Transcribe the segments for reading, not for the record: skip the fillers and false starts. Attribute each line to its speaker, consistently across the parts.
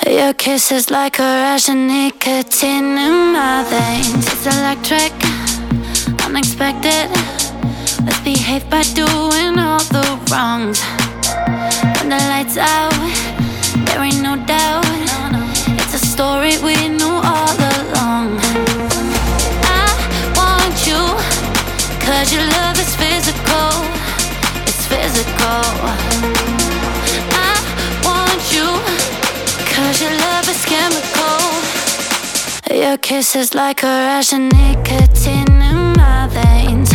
Speaker 1: Your kiss is like a rush of nicotine in my veins. It's electric, unexpected. Let's behave by doing all the wrongs. When the lights out, there ain't no doubt. It's a story we knew all along. I want you, 'cause your love is physical. It's physical. I want you, 'cause your love is chemical. Your kiss is like a rush of nicotine in my veins.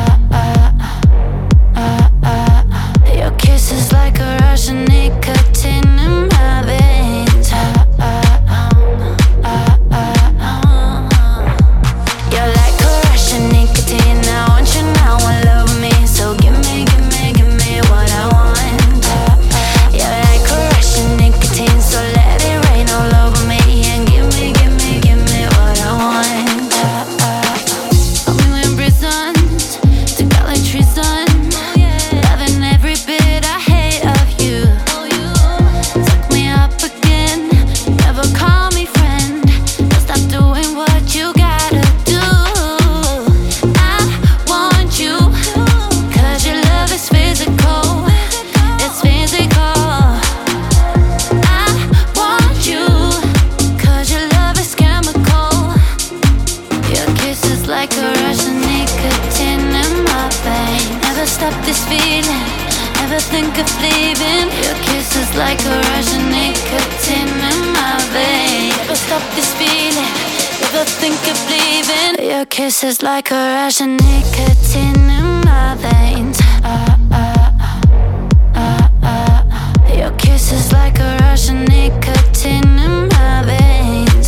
Speaker 1: Your kiss is like a rush of nicotine in my veins. You're like a rush of nicotine. I want you now, all over me. So give me, give me, give me what I want. You're like a rush of nicotine. So let it rain all over me. And give me, give me, give me what I want. Hold me when prisons to college treason. Loving every bit I hate of you. Suck me up again. Never call me friend. But stop doing what you gotta do. I want you, 'cause your love is physical. It's physical. I want you, 'cause your love is chemical. Your kiss is like a rush of nicotine in my veins. Never stop this feeling, never think of leaving. Your kiss is like a rush of nicotine in my veins. Never stop this feeling, never think of leaving. Your kiss is like a rush of nicotine in my veins. Your kiss is like a rush of nicotine in my veins.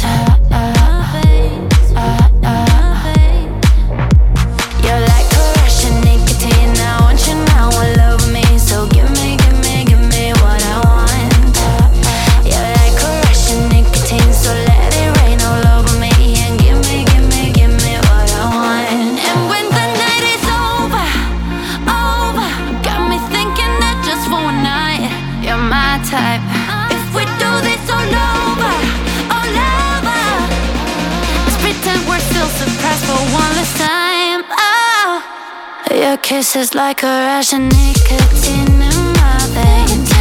Speaker 1: You're like a rush of nicotine. I want you now, all over me. So give me, give me, give me what I want. You're like a rush of nicotine. So let it rain all over me. And give me, give me, give me what I want. And when the night is over, got me thinking that just for a night, you're my type. If we do this all over, let's pretend we're still surprised for one last time. Oh, your kiss is like a rush of nicotine in my veins.